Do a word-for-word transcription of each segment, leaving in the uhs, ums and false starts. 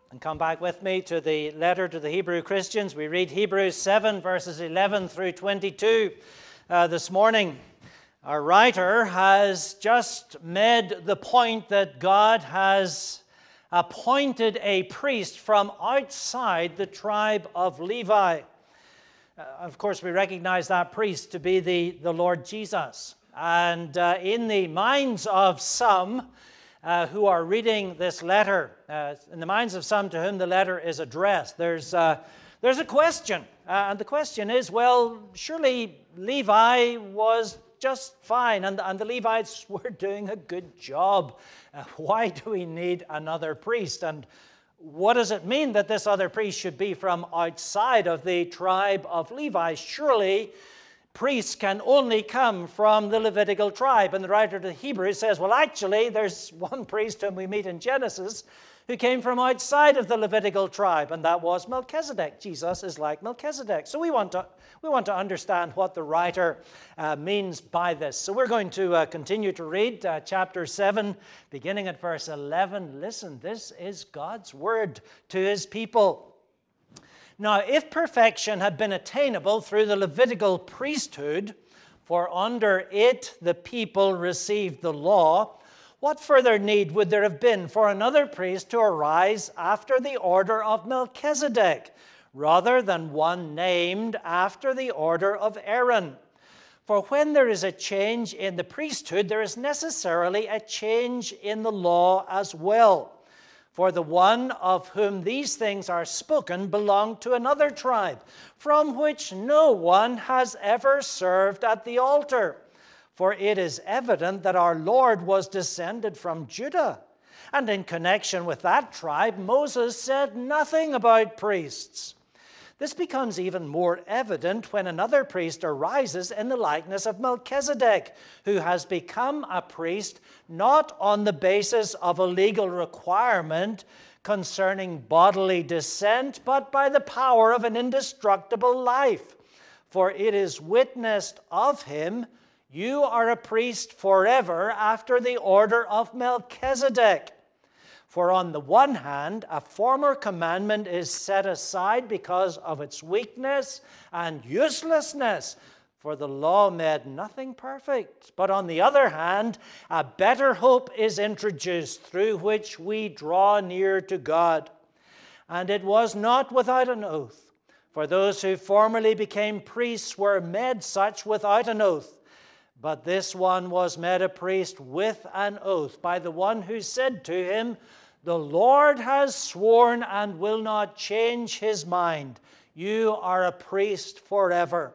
And come back with me to the letter to the Hebrew Christians. We read Hebrews seven, verses eleven through twenty-two uh, this morning. Our writer has just made the point that God has appointed a priest from outside the tribe of Levi. Uh, of course, we recognize that priest to be the, the Lord Jesus. And uh, in the minds of some uh, who are reading this letter, uh, in the minds of some to whom the letter is addressed, there's, uh, there's a question. Uh, and the question is, well, surely Levi was just fine, and, and the Levites were doing a good job. Uh, why do we need another priest? And what does it mean that this other priest should be from outside of the tribe of Levi? Surely priests can only come from the Levitical tribe. And the writer to the Hebrews says, well, actually, there's one priest whom we meet in Genesis who came from outside of the Levitical tribe, and that was Melchizedek. Jesus is like Melchizedek. So we want to we want to understand what the writer uh, means by this. So we're going to uh, continue to read uh, chapter seven, beginning at verse eleven. Listen, this is God's word to his people. Now, if perfection had been attainable through the Levitical priesthood, for under it the people received the law, what further need would there have been for another priest to arise after the order of Melchizedek, rather than one named after the order of Aaron? For when there is a change in the priesthood, there is necessarily a change in the law as well. For the one of whom these things are spoken belonged to another tribe, from which no one has ever served at the altar. For it is evident that our Lord was descended from Judah. And in connection with that tribe, Moses said nothing about priests. This becomes even more evident when another priest arises in the likeness of Melchizedek, who has become a priest not on the basis of a legal requirement concerning bodily descent, but by the power of an indestructible life. For it is witnessed of him, you are a priest forever after the order of Melchizedek. For on the one hand, a former commandment is set aside because of its weakness and uselessness, for the law made nothing perfect. But on the other hand, a better hope is introduced through which we draw near to God. And it was not without an oath, for those who formerly became priests were made such without an oath. But this one was made a priest with an oath by the one who said to him, the Lord has sworn and will not change his mind. You are a priest forever.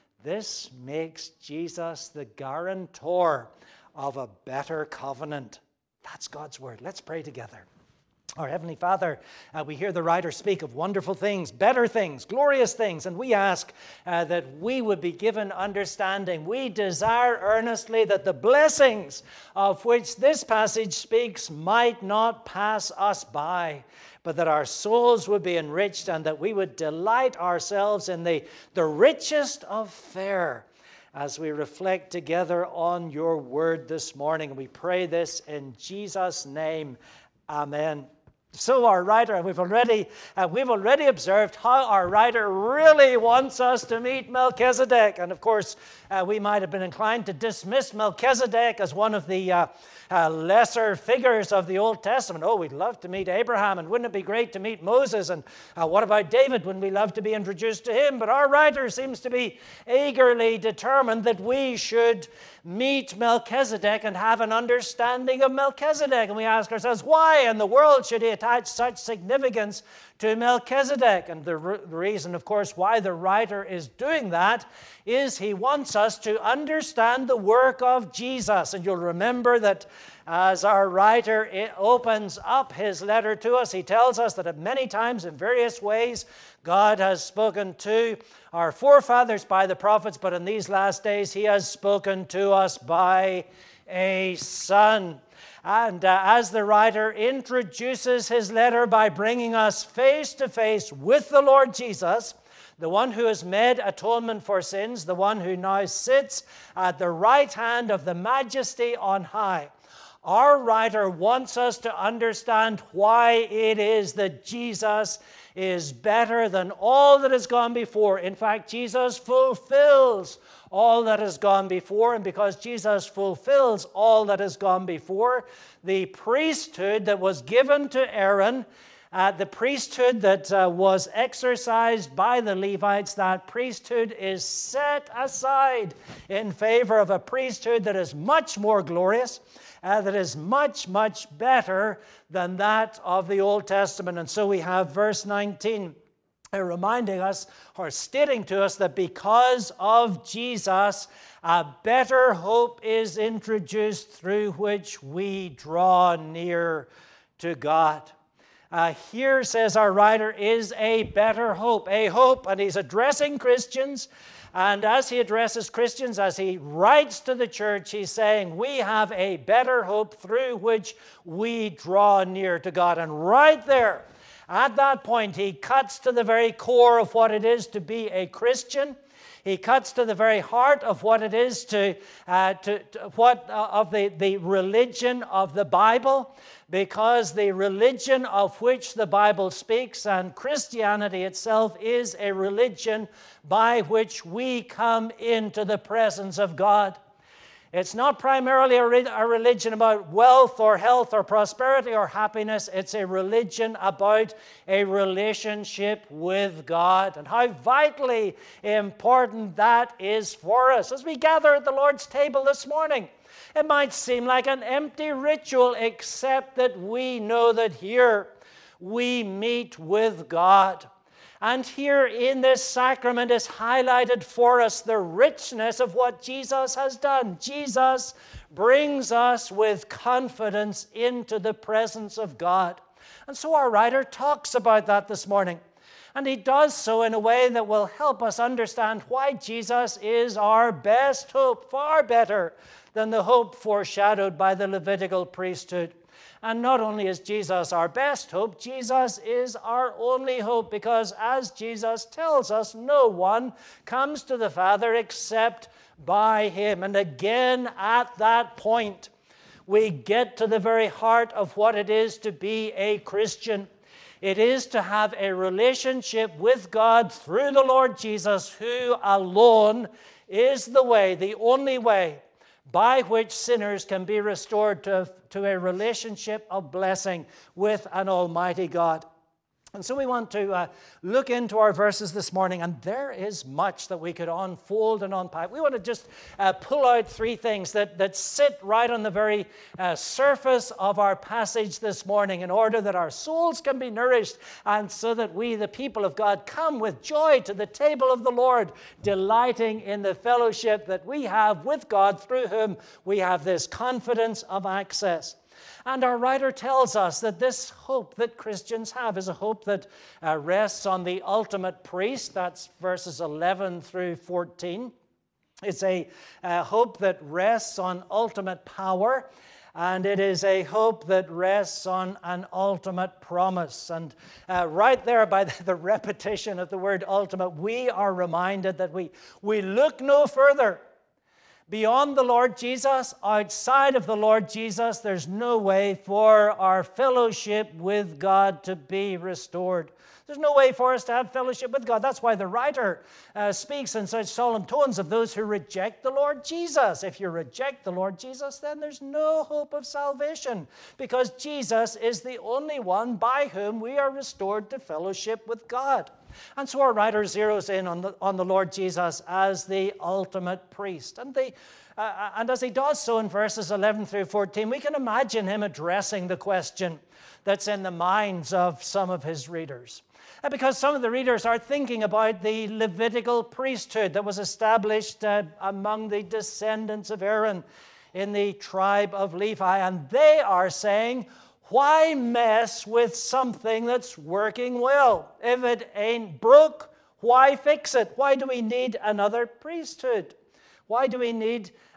This makes Jesus the guarantor of a better covenant. That's God's word. Let's pray together. Our Heavenly Father, uh, we hear the writer speak of wonderful things, better things, glorious things, and we ask uh, that we would be given understanding. We desire earnestly that the blessings of which this passage speaks might not pass us by, but that our souls would be enriched and that we would delight ourselves in the, the richest of fare as we reflect together on your word this morning. We pray this in Jesus' name. Amen. So our writer, we've already, uh, we've already observed how our writer really wants us to meet Melchizedek. And of course, uh, we might have been inclined to dismiss Melchizedek as one of the uh, uh, lesser figures of the Old Testament. Oh, we'd love to meet Abraham, and wouldn't it be great to meet Moses? And uh, what about David? Wouldn't we love to be introduced to him? But our writer seems to be eagerly determined that we should meet Melchizedek and have an understanding of Melchizedek. And we ask ourselves, why in the world should he attach such significance to Melchizedek? And the re- reason, of course, why the writer is doing that is he wants us to understand the work of Jesus. And you'll remember that as our writer opens up his letter to us, he tells us that at many times in various ways God has spoken to our forefathers by the prophets, but in these last days he has spoken to us by a Son. And uh, as the writer introduces his letter by bringing us face to face with the Lord Jesus, the one who has made atonement for sins, the one who now sits at the right hand of the Majesty on high, Our writer wants us to understand why it is that Jesus is better than all that has gone before. In fact, Jesus fulfills all that has gone before, and because Jesus fulfills all that has gone before, the priesthood that was given to Aaron, uh, the priesthood that uh, was exercised by the Levites, that priesthood is set aside in favor of a priesthood that is much more glorious, Uh, that is much, much better than that of the Old Testament. And so we have verse nineteen uh, reminding us, or stating to us, that because of Jesus, a better hope is introduced through which we draw near to God. Uh, here, says our writer, is a better hope, a hope, and he's addressing Christians. And as he addresses Christians, as he writes to the church, he's saying, we have a better hope through which we draw near to God. And right there, at that point, he cuts to the very core of what it is to be a Christian. He cuts to the very heart of what it is to, uh, to, to what uh, of the, the religion of the Bible, because the religion of which the Bible speaks, and Christianity itself, is a religion by which we come into the presence of God. It's not primarily a, re- a religion about wealth or health or prosperity or happiness. It's a religion about a relationship with God, and how vitally important that is for us. As we gather at the Lord's table this morning, it might seem like an empty ritual, except that we know that here we meet with God. And here in this sacrament is highlighted for us the richness of what Jesus has done. Jesus brings us with confidence into the presence of God. And so our writer talks about that this morning. And he does so in a way that will help us understand why Jesus is our best hope, far better than the hope foreshadowed by the Levitical priesthood. And not only is Jesus our best hope, Jesus is our only hope, because as Jesus tells us, no one comes to the Father except by him. And again, at that point, we get to the very heart of what it is to be a Christian. It is to have a relationship with God through the Lord Jesus, who alone is the way, the only way, by which sinners can be restored to, to a relationship of blessing with an almighty God. And so we want to uh, look into our verses this morning, and there is much that we could unfold and unpack. We want to just uh, pull out three things that, that sit right on the very uh, surface of our passage this morning, in order that our souls can be nourished, and so that we, the people of God, come with joy to the table of the Lord, delighting in the fellowship that we have with God, through whom we have this confidence of access. And our writer tells us that this hope that Christians have is a hope that uh, rests on the ultimate priest. That's verses eleven through fourteen. It's a uh, hope that rests on ultimate power, and it is a hope that rests on an ultimate promise. And uh, right there, by the, the repetition of the word ultimate, we are reminded that we, we look no further. Beyond the Lord Jesus, outside of the Lord Jesus, there's no way for our fellowship with God to be restored. There's no way for us to have fellowship with God. That's why the writer uh, speaks in such solemn tones of those who reject the Lord Jesus. If you reject the Lord Jesus, then there's no hope of salvation, because Jesus is the only one by whom we are restored to fellowship with God. And so our writer zeroes in on the, on the Lord Jesus as the ultimate priest. And, the, uh, and as he does so in verses eleven through fourteen, we can imagine him addressing the question that's in the minds of some of his readers. Uh, because some of the readers are thinking about the Levitical priesthood that was established uh, among the descendants of Aaron in the tribe of Levi. And they are saying, why mess with something that's working well? If it ain't broke, why fix it? Why do we need another priesthood? Why do we need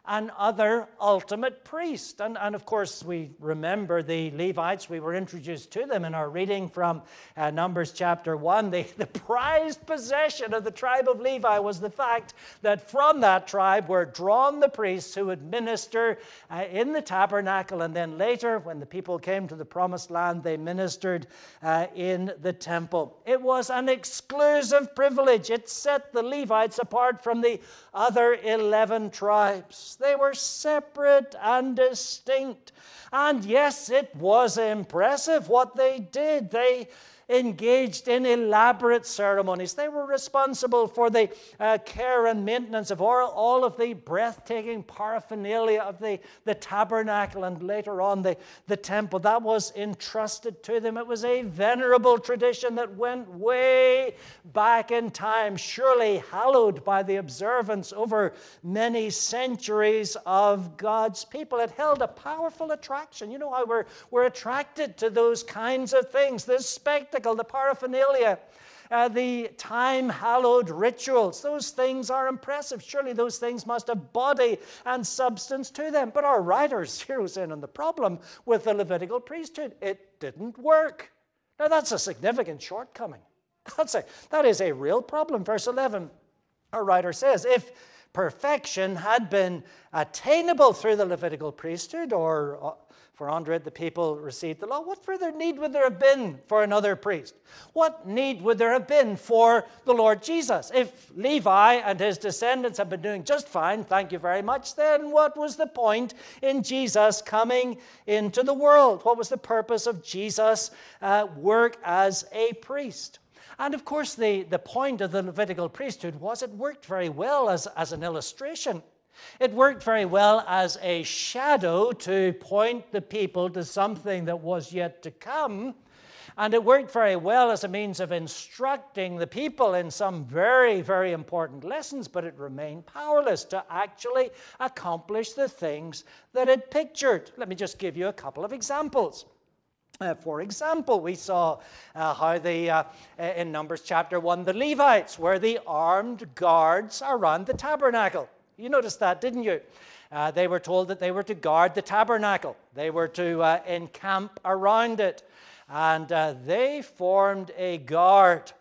and other ultimate priest. And, and of course, we remember the Levites. We were introduced to them in our reading from uh, Numbers chapter one. The, the prized possession of the tribe of Levi was the fact that from that tribe were drawn the priests who would minister uh, in the tabernacle, and then later, when the people came to the promised land, they ministered uh, in the temple. It was an exclusive privilege. It set the Levites apart from the other eleven tribes. They were separate and distinct. And yes, it was impressive what they did. They engaged in elaborate ceremonies. They were responsible for the uh, care and maintenance of all, all of the breathtaking paraphernalia of the, the tabernacle and later on the, the temple. That was entrusted to them. It was a venerable tradition that went way back in time, surely hallowed by the observance over many centuries of God's people. It held a powerful attraction. You know how we're, we're attracted to those kinds of things, this spectacle, the paraphernalia, uh, the time-hallowed rituals. Those things are impressive. Surely those things must have body and substance to them. But our writer zeroes in on the problem with the Levitical priesthood. It didn't work. Now that's a significant shortcoming. That's a, that is a real problem. Verse eleven, our writer says, if perfection had been attainable through the Levitical priesthood, or uh, for under it the people received the law, what further need would there have been for another priest? What need would there have been for the Lord Jesus? If Levi and his descendants have been doing just fine, thank you very much, then what was the point in Jesus coming into the world? What was the purpose of Jesus' uh, work as a priest? And of course, the, the point of the Levitical priesthood was it worked very well as, as an illustration. It worked very well as a shadow to point the people to something that was yet to come. And it worked very well as a means of instructing the people in some very, very important lessons, but it remained powerless to actually accomplish the things that it pictured. Let me just give you a couple of examples. Uh, for example, we saw uh, how the, uh, in Numbers chapter one, the Levites were the armed guards around the tabernacle. You noticed that, didn't you? Uh, they were told that they were to guard the tabernacle. They were to uh, encamp around it. And uh, they formed a guard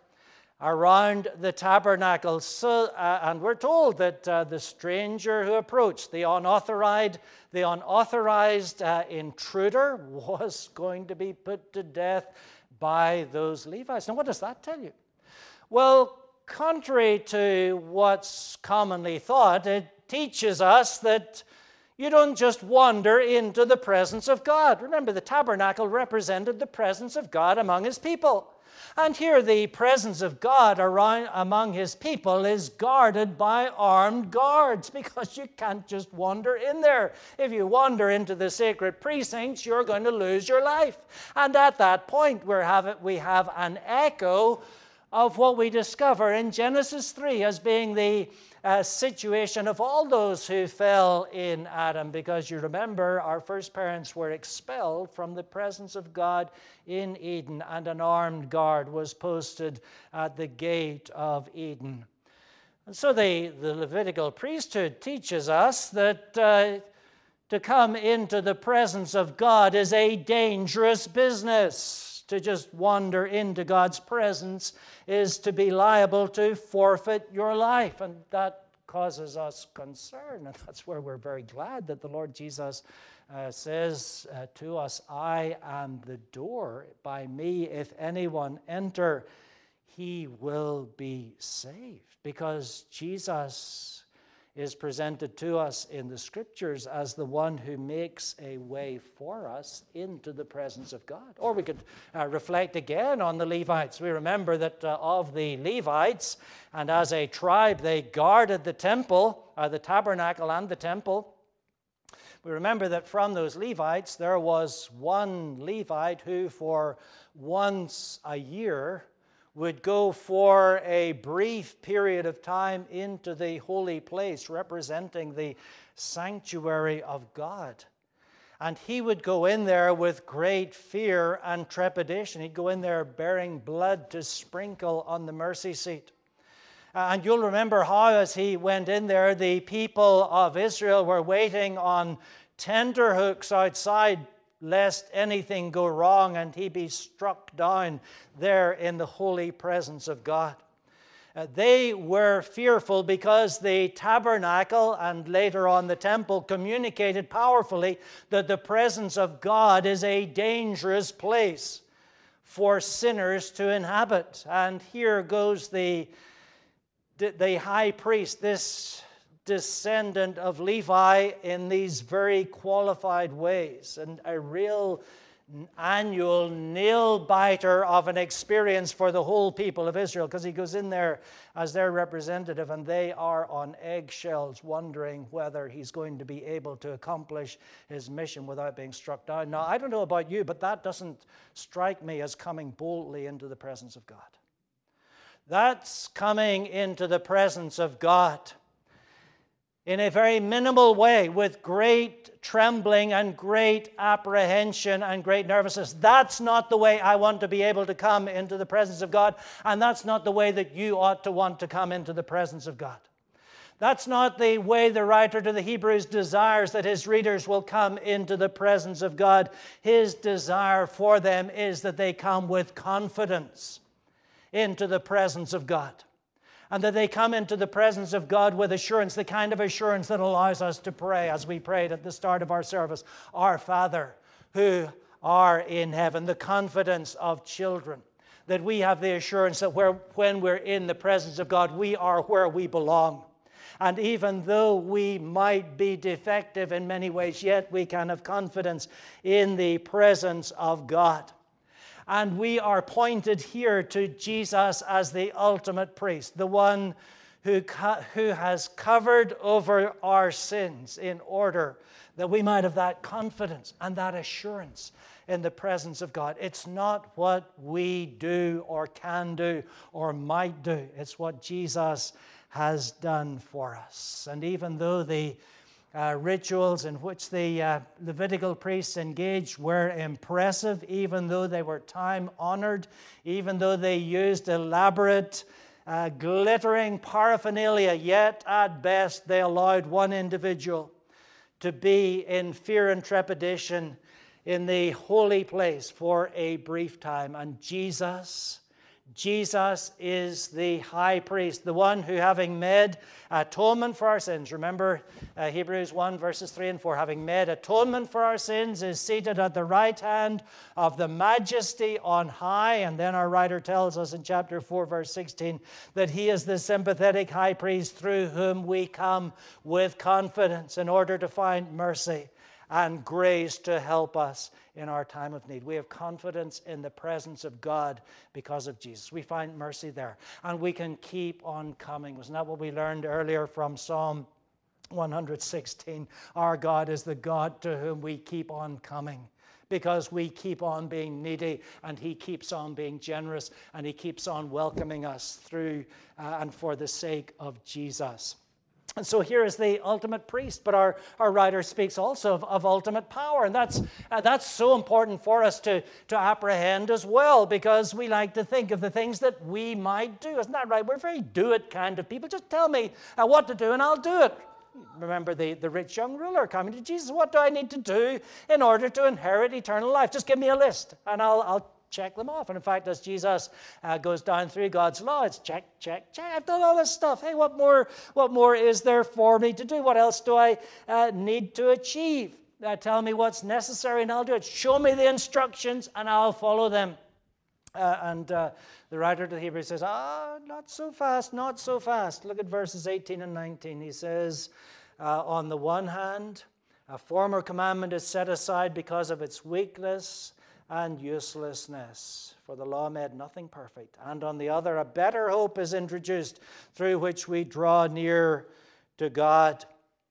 around the tabernacle. So, uh, and we're told that uh, the stranger who approached, the unauthorized, the unauthorized uh, intruder, was going to be put to death by those Levites. Now, what does that tell you? Well, contrary to what's commonly thought, it teaches us that you don't just wander into the presence of God. Remember, the tabernacle represented the presence of God among his people. And here the presence of God around among his people is guarded by armed guards, because you can't just wander in there. If you wander into the sacred precincts, you're going to lose your life. And at that point, we have, we have an echo of what we discover in Genesis three as being the uh, situation of all those who fell in Adam, because you remember our first parents were expelled from the presence of God in Eden, and an armed guard was posted at the gate of Eden. And so the, the Levitical priesthood teaches us that uh, to come into the presence of God is a dangerous business. To just wander into God's presence is to be liable to forfeit your life. And that causes us concern. And that's where we're very glad that the Lord Jesus uh, says uh, to us, I am the door. By me, if anyone enter, he will be saved. Because Jesus is presented to us in the Scriptures as the one who makes a way for us into the presence of God. Or we could uh, reflect again on the Levites. We remember that uh, of the Levites, and as a tribe, they guarded the temple, uh, the tabernacle and the temple. We remember that from those Levites, there was one Levite who for once a year would go for a brief period of time into the holy place, representing the sanctuary of God. And he would go in there with great fear and trepidation. He'd go in there bearing blood to sprinkle on the mercy seat. And you'll remember how, as he went in there, the people of Israel were waiting on tenterhooks outside, lest anything go wrong and he be struck down there in the holy presence of God. Uh, they were fearful because the tabernacle and later on the temple communicated powerfully that the presence of God is a dangerous place for sinners to inhabit. And here goes the, the high priest, this descendant of Levi, in these very qualified ways, and a real annual nail-biter of an experience for the whole people of Israel, because he goes in there as their representative and they are on eggshells wondering whether he's going to be able to accomplish his mission without being struck down. Now, I don't know about you, but that doesn't strike me as coming boldly into the presence of God. That's coming into the presence of God in a very minimal way, with great trembling and great apprehension and great nervousness. That's not the way I want to be able to come into the presence of God, and that's not the way that you ought to want to come into the presence of God. That's not the way the writer to the Hebrews desires that his readers will come into the presence of God. His desire for them is that they come with confidence into the presence of God, and that they come into the presence of God with assurance, the kind of assurance that allows us to pray, as we prayed at the start of our service, Our Father, who art in heaven, the confidence of children, that we have the assurance that where, when we're in the presence of God, we are where we belong. And even though we might be defective in many ways, yet we can have confidence in the presence of God. And we are pointed here to Jesus as the ultimate priest, the one who, co- who has covered over our sins in order that we might have that confidence and that assurance in the presence of God. It's not what we do or can do or might do. It's what Jesus has done for us. And even though the Uh, rituals in which the uh, Levitical priests engaged were impressive, even though they were time-honored, even though they used elaborate, uh, glittering paraphernalia, yet at best they allowed one individual to be in fear and trepidation in the holy place for a brief time. And Jesus, Jesus is the high priest, the one who, having made atonement for our sins, remember uh, Hebrews one verses three and four, having made atonement for our sins, is seated at the right hand of the majesty on high. And then our writer tells us in chapter four verse sixteen that he is the sympathetic high priest through whom we come with confidence in order to find mercy and grace to help us in our time of need. We have confidence in the presence of God because of Jesus. We find mercy there, and we can keep on coming. Wasn't that what we learned earlier from Psalm one sixteen? Our God is the God to whom we keep on coming, because we keep on being needy, and he keeps on being generous, and he keeps on welcoming us through uh, and for the sake of Jesus. And so here is the ultimate priest, but our, our writer speaks also of, of ultimate power, and that's uh, that's so important for us to, to apprehend as well, because we like to think of the things that we might do. Isn't that right? We're very do-it kind of people. Just tell me uh, what to do and I'll do it. Remember the, the rich young ruler coming to Jesus. What do I need to do in order to inherit eternal life? Just give me a list and I'll I'll check them off. And in fact, as Jesus uh, goes down through God's law, it's check, check, check. I've done all this stuff. Hey, what more, what more is there for me to do? What else do I uh, need to achieve? Uh, tell me what's necessary and I'll do it. Show me the instructions and I'll follow them. Uh, and uh, the writer to the Hebrews says, ah, not so fast, not so fast. Look at verses eighteen and nineteen. He says, uh, on the one hand, a former commandment is set aside because of its weakness and uselessness, for the law made nothing perfect. And on the other, a better hope is introduced, through which we draw near to God.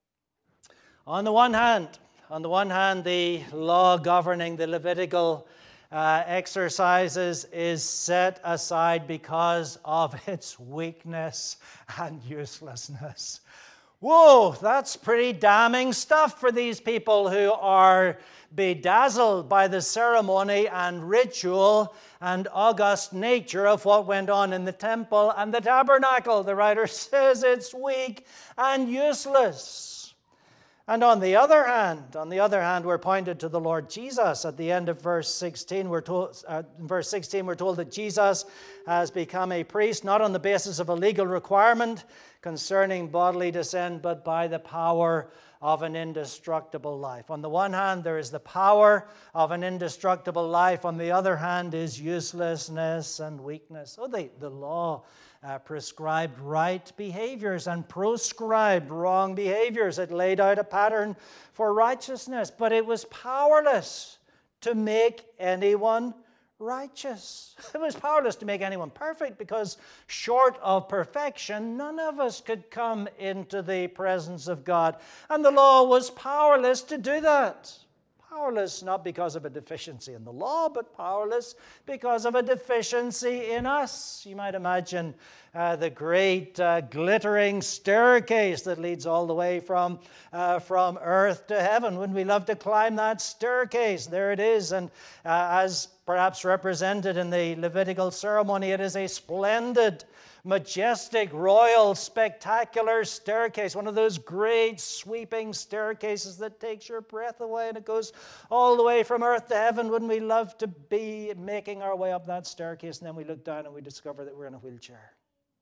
On the one hand, on the one hand, the law governing the Levitical uh, exercises is set aside because of its weakness and uselessness. Whoa, that's pretty damning stuff for these people who are bedazzled by the ceremony and ritual and august nature of what went on in the temple and the tabernacle. The writer says it's weak and useless. And on the other hand, on the other hand, we're pointed to the Lord Jesus. At the end of verse sixteen, we're told, uh, in verse sixteen, we're told that Jesus has become a priest, not on the basis of a legal requirement concerning bodily descent, but by the power of an indestructible life. On the one hand, there is the power of an indestructible life. On the other hand is uselessness and weakness. Oh, the, the law Uh, prescribed right behaviors and proscribed wrong behaviors. It laid out a pattern for righteousness, but it was powerless to make anyone righteous. It was powerless to make anyone perfect, because short of perfection, none of us could come into the presence of God. And the law was powerless to do that. Powerless not because of a deficiency in the law, but powerless because of a deficiency in us. You might imagine uh, the great uh, glittering staircase that leads all the way from, uh, from earth to heaven. Wouldn't we love to climb that staircase? There it is. And uh, as perhaps represented in the Levitical ceremony, it is a splendid, majestic, royal, spectacular staircase, one of those great sweeping staircases that takes your breath away, and it goes all the way from earth to heaven. Wouldn't we love to be making our way up that staircase, and then we look down and we discover that we're in a wheelchair?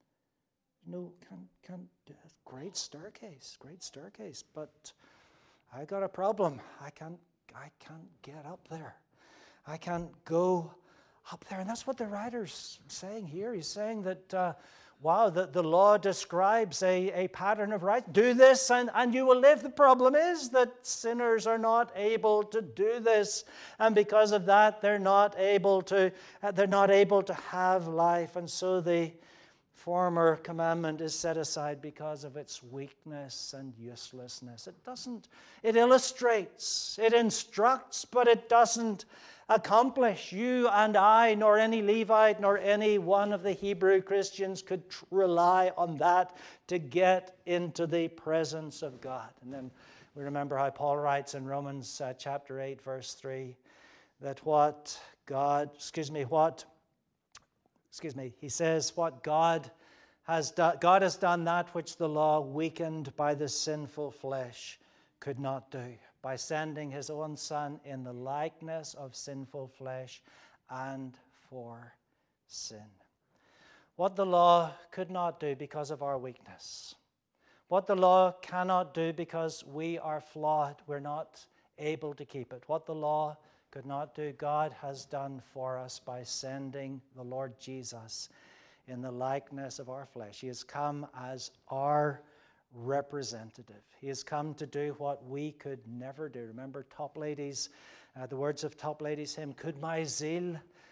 No, can't, can't do it. Great staircase, great staircase, but I got a problem. I can't, I can't get up there. I can't go up there. And that's what the writer's saying here. He's saying that, uh, wow, the, the law describes a, a pattern of right. Do this and, and you will live. The problem is that sinners are not able to do this. And because of that, they're not able to, uh, they're not able to have life. And so the former commandment is set aside because of its weakness and uselessness. It doesn't, it illustrates, it instructs, but it doesn't accomplish. You and I, nor any Levite, nor any one of the Hebrew Christians could tr- rely on that to get into the presence of God. And then we remember how Paul writes in Romans uh, chapter eight, verse three, that what God, excuse me, what, excuse me, he says, what God has done, God has done that which the law, weakened by the sinful flesh, could not do, by sending his own Son in the likeness of sinful flesh and for sin. What the law could not do because of our weakness. What the law cannot do because we are flawed. We're not able to keep it. What the law could not do, God has done for us by sending the Lord Jesus in the likeness of our flesh. He has come as our representative. He has come to do what we could never do. Remember Topladies, uh, the words of Topladies' hymn, could my zeal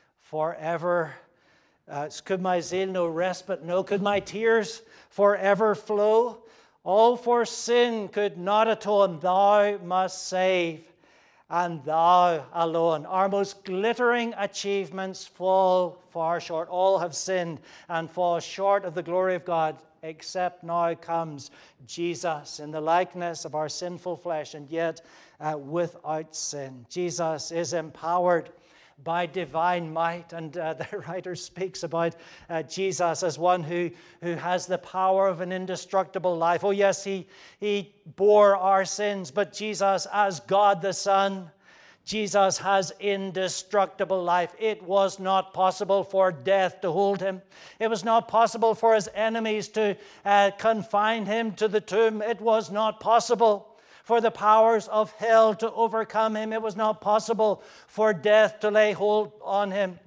forever, uh, could my zeal no respite know, could my tears forever flow? All for sin could not atone, thou must save, and thou alone. Our most glittering achievements fall far short. All have sinned and fall short of the glory of God, except now comes Jesus in the likeness of our sinful flesh, and yet uh, without sin. Jesus is empowered by divine might, and uh, the writer speaks about uh, Jesus as one who, who has the power of an indestructible life. Oh yes, he, he bore our sins, but Jesus as God the Son, Jesus has indestructible life. It was not possible for death to hold him. It was not possible for his enemies to uh, confine him to the tomb. It was not possible for the powers of hell to overcome him. It was not possible for death to lay hold on him.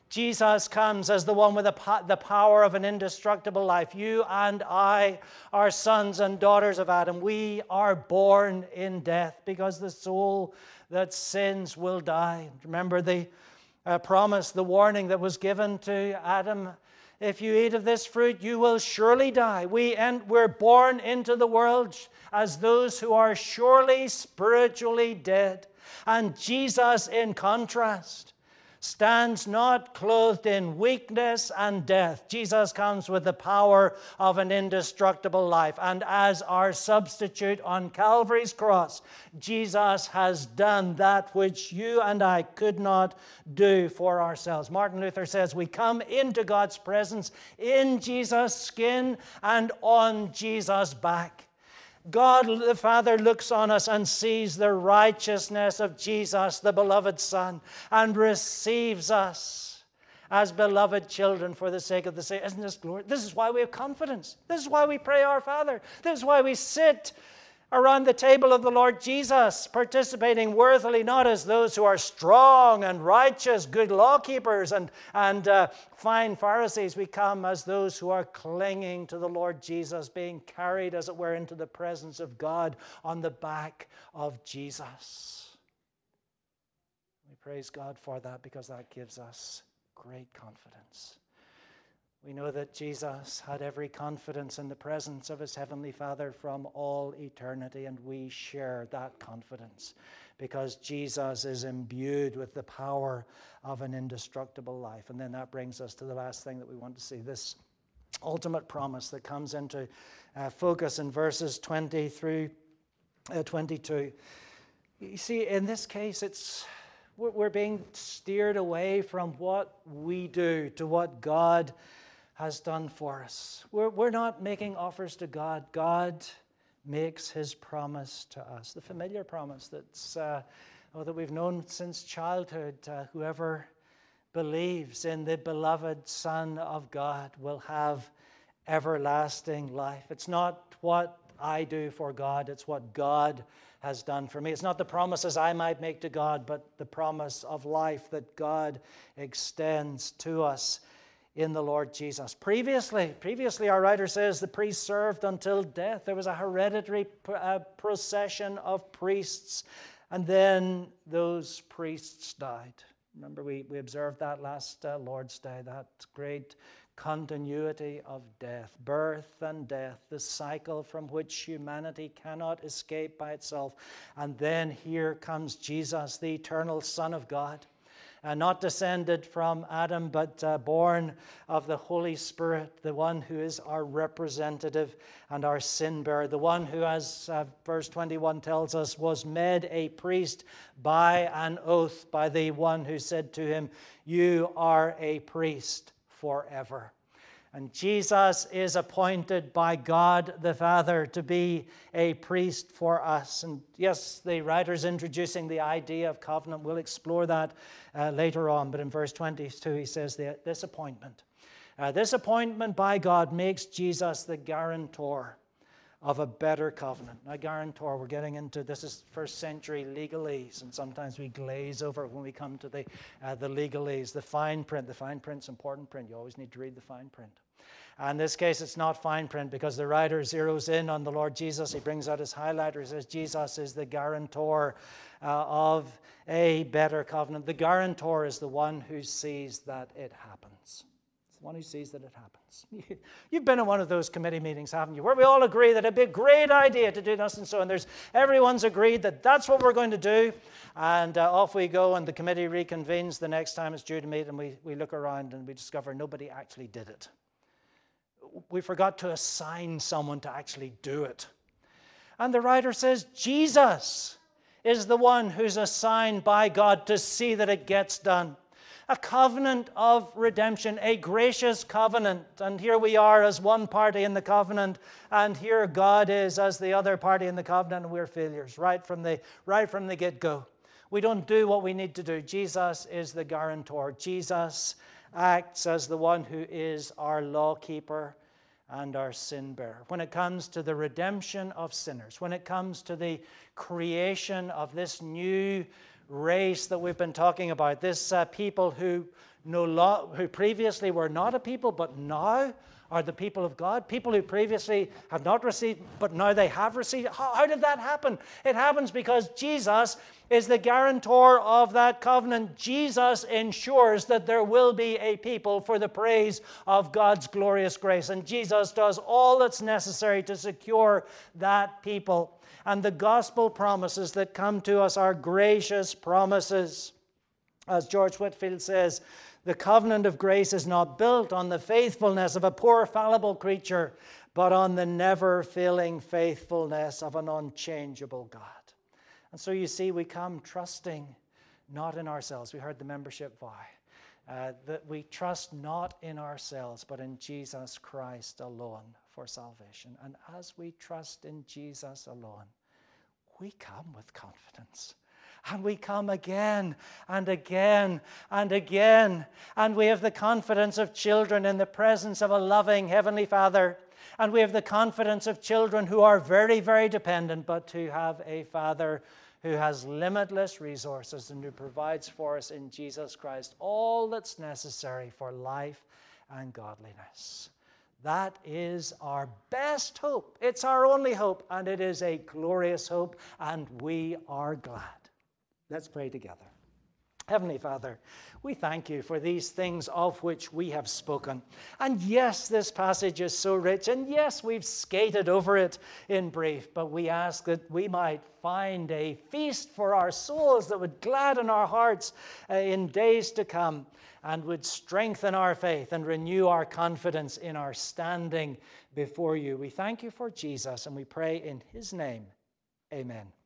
Jesus comes as the one with the, po- the power of an indestructible life. You and I are sons and daughters of Adam. We are born in death because the soul that sins will die. Remember the uh, promise, the warning that was given to Adam. If you eat of this fruit, you will surely die. We and we're born into the world as those who are surely spiritually dead. And Jesus, in contrast, stands not clothed in weakness and death. Jesus comes with the power of an indestructible life. And as our substitute on Calvary's cross, Jesus has done that which you and I could not do for ourselves. Martin Luther says we come into God's presence in Jesus' skin and on Jesus' back. God the Father looks on us and sees the righteousness of Jesus, the beloved Son, and receives us as beloved children for the sake of the Savior. Isn't this glory? This is why we have confidence. This is why we pray our Father. This is why we sit around the table of the Lord Jesus, participating worthily, not as those who are strong and righteous, good law-keepers and, and uh, fine Pharisees. We come as those who are clinging to the Lord Jesus, being carried, as it were, into the presence of God on the back of Jesus. We praise God for that, because that gives us great confidence. We know that Jesus had every confidence in the presence of his heavenly Father from all eternity, and we share that confidence because Jesus is imbued with the power of an indestructible life. And then that brings us to the last thing that we want to see, this ultimate promise that comes into uh, focus in verses twenty through uh, twenty-two. You see, in this case, it's we're being steered away from what we do to what God has done for us. We're, we're not making offers to God. God makes his promise to us, the familiar promise that's uh, oh, that we've known since childhood. Uh, whoever believes in the beloved Son of God will have everlasting life. It's not what I do for God, it's what God has done for me. It's not the promises I might make to God, but the promise of life that God extends to us in the Lord Jesus. Previously, previously, our writer says the priest served until death. There was a hereditary uh, procession of priests, and then those priests died. Remember, we, we observed that last uh, Lord's Day, that great continuity of death, birth and death, the cycle from which humanity cannot escape by itself. And then here comes Jesus, the eternal Son of God. Uh, not descended from Adam, but uh, born of the Holy Spirit, the one who is our representative and our sin bearer, the one who, as uh, verse twenty-one tells us, was made a priest by an oath by the one who said to him, "You are a priest forever." And Jesus is appointed by God the Father to be a priest for us. And yes, the writer's introducing the idea of covenant. We'll explore that uh, later on. But in verse twenty-two, he says that this appointment, uh, this appointment by God makes Jesus the guarantor of a better covenant. Now, guarantor, we're getting into, this is first century legalese, and sometimes we glaze over when we come to the, uh, the legalese, the fine print. The fine print's important print. You always need to read the fine print. And in this case, it's not fine print because the writer zeroes in on the Lord Jesus. He brings out his highlighter. He says, Jesus is the guarantor uh, of a better covenant. The guarantor is the one who sees that it happens. It's the one who sees that it happens. You've been in one of those committee meetings, haven't you, where we all agree that it'd be a great idea to do this and so, and there's everyone's agreed that that's what we're going to do, and uh, off we go, and the committee reconvenes the next time it's due to meet, and we, we look around and we discover nobody actually did it. We forgot to assign someone to actually do it. And the writer says Jesus is the one who's assigned by God to see that it gets done. A covenant of redemption, a gracious covenant. And here we are as one party in the covenant, and here God is as the other party in the covenant, and we're failures right from the, right from the get-go. We don't do what we need to do. Jesus is the guarantor. Jesus acts as the one who is our lawkeeper and our sin bearer. When it comes to the redemption of sinners, when it comes to the creation of this new race that we've been talking about, this uh, people who no lo- who previously were not a people, but now are the people of God, people who previously have not received, but now they have received. How, how did that happen? It happens because Jesus is the guarantor of that covenant. Jesus ensures that there will be a people for the praise of God's glorious grace. And Jesus does all that's necessary to secure that people. And the gospel promises that come to us are gracious promises. As George Whitefield says, the covenant of grace is not built on the faithfulness of a poor fallible creature, but on the never-failing faithfulness of an unchangeable God. And so you see, we come trusting not in ourselves. We heard the membership vow. Uh, that we trust not in ourselves, but in Jesus Christ alone for salvation. And as we trust in Jesus alone, we come with confidence. And we come again and again and again. And we have the confidence of children in the presence of a loving Heavenly Father. And we have the confidence of children who are very, very dependent, but who have a Father who has limitless resources and who provides for us in Jesus Christ all that's necessary for life and godliness. That is our best hope. It's our only hope, and it is a glorious hope, and we are glad. Let's pray together. Heavenly Father, we thank you for these things of which we have spoken. And yes, this passage is so rich, and yes, we've skated over it in brief, but we ask that we might find a feast for our souls that would gladden our hearts uh, in days to come, and would strengthen our faith and renew our confidence in our standing before you. We thank you for Jesus, and we pray in his name. Amen.